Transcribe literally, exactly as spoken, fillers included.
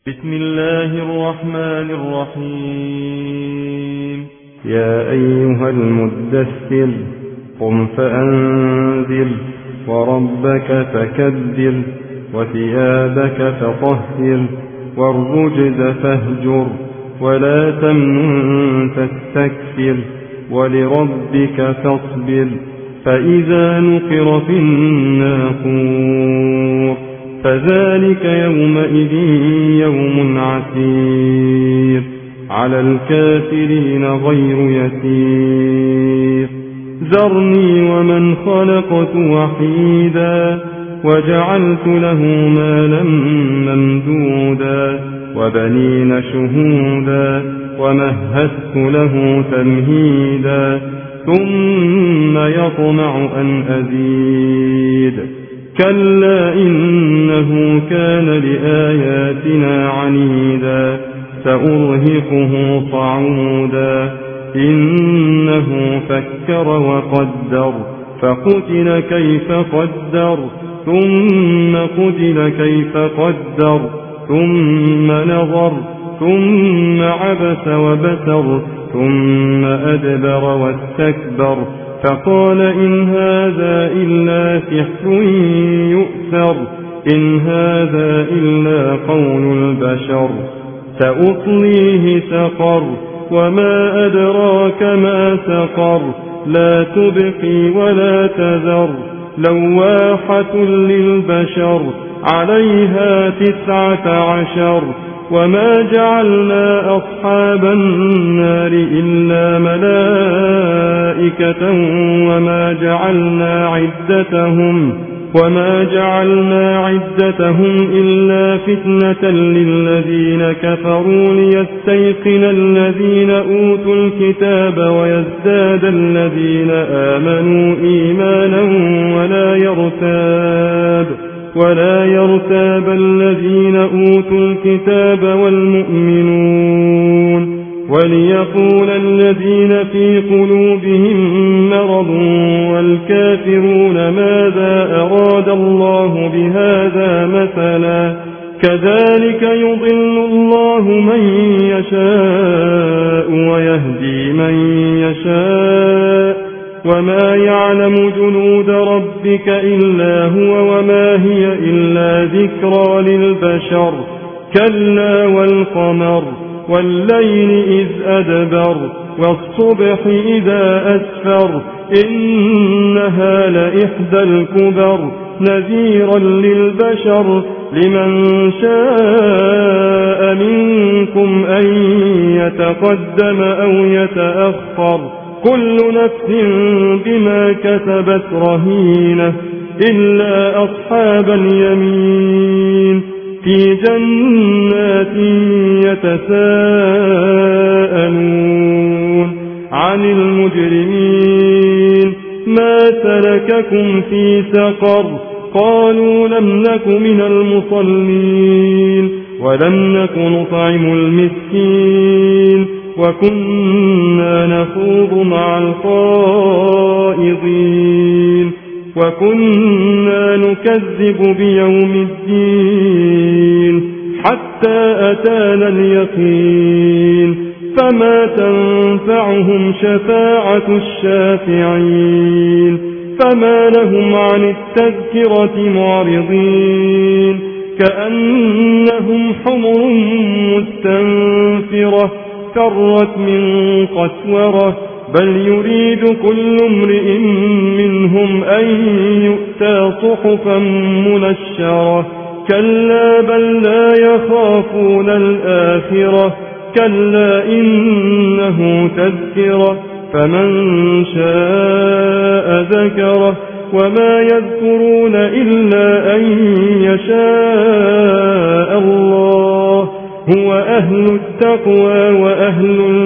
بسم الله الرحمن الرحيم. يا أيها المدثر قم فأنذر وربك فكبر وثيابك فطهر والرجز فاهجر ولا تمنن تستكثر ولربك فاصبر فإذا نقر في الناقور فذلك يومئذ يوم عسير على الكافرين غير يسير. ذرني ومن خلقت وحيدا وجعلت له مالا ممدودا وبنين شهودا ومهدت له تمهيدا ثم يطمع أن أزيد كلا إنه كان لآياتنا عنيدا سأرهقه صعودا إنه فكر وقدر فقتل كيف قدر ثم قتل كيف قدر ثم نظر ثم عبس وبسر ثم أدبر واستكبر فقال إن هذا إلا سحر يؤثر إن هذا إلا قول البشر سأصليه سقر وما أدراك ما سقر لا تبقي ولا تذر لواحة للبشر عليها تسعة عشر وما جعلنا أصحاب النار إلا ملائكة وما جعلنا عدتهم وما جعلنا عدتهم إلا فتنة للذين كفروا ليستيقن الذين أوتوا الكتاب ويزداد الذين آمنوا إيمانا ولا يرتاب ولا يرتاب الذين أوتوا الكتاب والمؤمنون وليقول الذين في قلوبهم مرض والكافرون ماذا أراد الله بهذا مثلا كذلك يضل الله من يشاء ويهدي من يشاء وما يعلم جنود ربك إلا هو وما هي إلا ذكرى للبشر كلا والقمر والليل إذ أدبر والصبح إذا أسفر إنها لإحدى الكبر نذيرا للبشر لمن شاء منكم أن يتقدم أو يتأخر كل نفس بما كسبت رهينة إلا أصحاب اليمين في جنات يتساءلون عن المجرمين ما سلككم في سقر قالوا لم نك من المصلين ولم نك نطعم المسكين وكنا نخوض مع الخائضين وكنا نكذب بيوم الدين حتى أتانا اليقين فما تنفعهم شفاعة الشافعين فما لهم عن التذكرة معرضين كأنهم حمر مستنفرة فرت من قسورة بل يريد كل امرئ منهم أن يؤتى صحفا منشرة كلا بل لا يخافون الآخرة كلا إنه تذكرة فمن شاء ذكره وما يذكرون إلا أن يشاء الله هو أهل التقوى وأهل